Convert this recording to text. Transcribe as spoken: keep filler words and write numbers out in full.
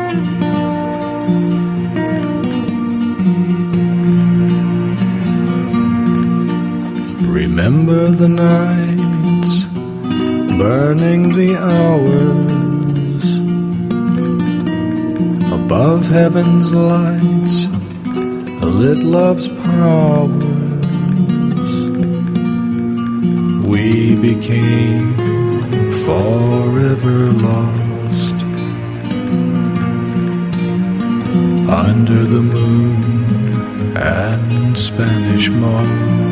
Remember the nights, burning the hours, above heaven's lights, lit love's powers. We became forever lost under the moon and Spanish moss.